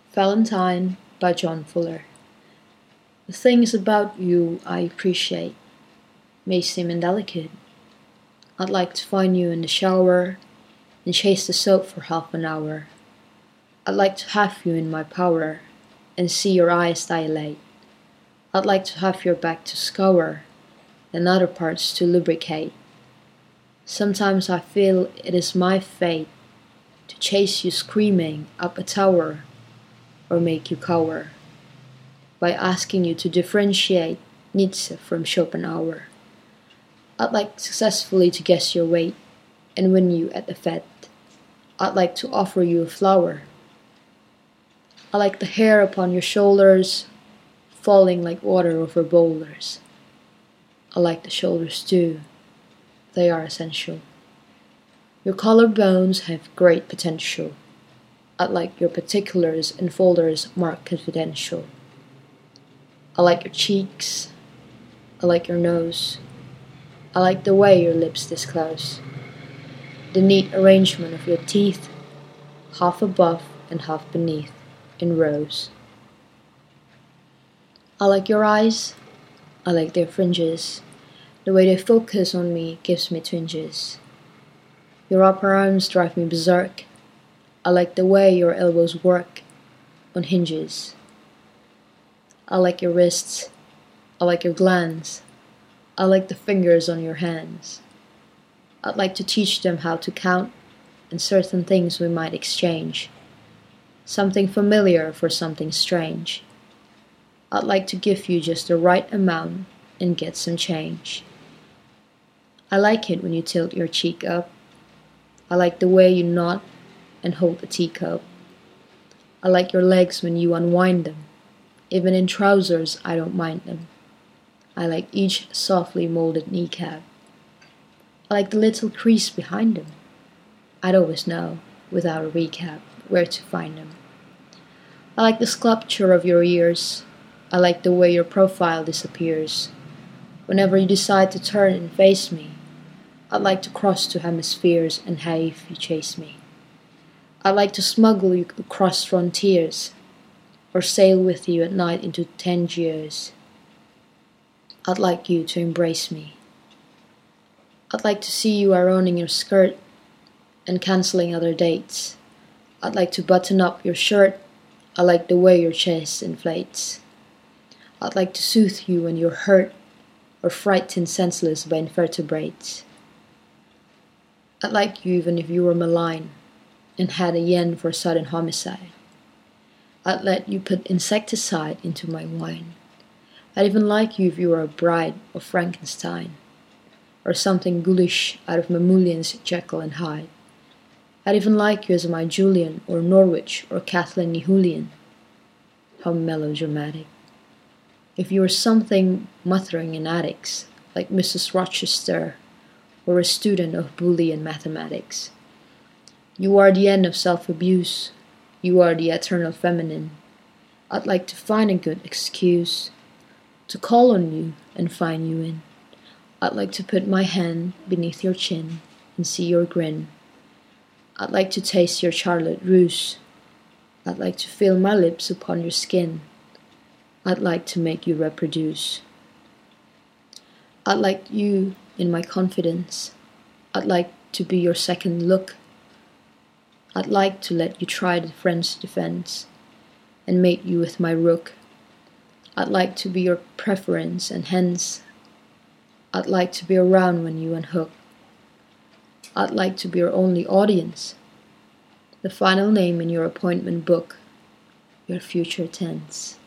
Valentine by John Fuller. The things about you I appreciate may seem indelicate. I'd like to find you in the shower and chase the soap for half an hour. I'd like to have you in my power and see your eyes dilate. I'd like to have your back to scour and other parts to lubricate. Sometimes I feel it is my fate to chase you screaming up a tower or make you cower by asking you to differentiate Nietzsche from Schopenhauer. I'd like successfully to guess your weight and win you at the fete. I'd like to offer you a flower. I like the hair upon your shoulders falling like water over boulders. I like the shoulders too. They are essential. Your collarbones have great potential. I'd like your particulars in folders marked confidential. I like your cheeks. I like your nose. I like the way your lips disclose. The neat arrangement of your teeth, half above and half beneath, in rows. I like your eyes. I like their fringes. The way they focus on me gives me twinges. Your upper arms drive me berserk. I like the way your elbows work on hinges. I like your wrists. I like your glands. I like the fingers on your hands. I'd like to teach them how to count and certain things we might exchange. Something familiar for something strange. I'd like to give you just the right amount and get some change. I like it when you tilt your cheek up. I like the way you nod and hold a teacup. I like your legs when you unwind them. Even in trousers, I don't mind them. I like each softly molded kneecap. I like the little crease behind them. I'd always know, without a recap, where to find them. I like the sculpture of your ears. I like the way your profile disappears. Whenever you decide to turn and face me, I'd like to cross two hemispheres and have you chase me. I'd like to smuggle you across frontiers, or sail with you at night into Tangiers. I'd like you to embrace me. I'd like to see you ironing your skirt and cancelling other dates. I'd like to button up your shirt. I like the way your chest inflates. I'd like to soothe you when you're hurt or frightened senseless by invertebrates. I'd like you even if you were malign and had a yen for sudden homicide. I'd let you put insecticide into my wine. I'd even like you if you were a bride of Frankenstein, or something ghoulish out of Mamoulian's Jekyll and Hyde. I'd even like you as my Julian, or Norwich, or Kathleen Nehulian. How melodramatic. If you were something mothering in attics, like Mrs. Rochester, or a student of Boolean mathematics. You are the end of self-abuse. You are the eternal feminine. I'd like to find a good excuse to call on you and find you in. I'd like to put my hand beneath your chin and see your grin. I'd like to taste your Charlotte Russe. I'd like to feel my lips upon your skin. I'd like to make you reproduce. I'd like you in my confidence. I'd like to be your second look. I'd like to let you try the French defense and mate you with my rook. I'd like to be your preference and hence I'd like to be around when you unhook. I'd like to be your only audience, the final name in your appointment book, your future tense.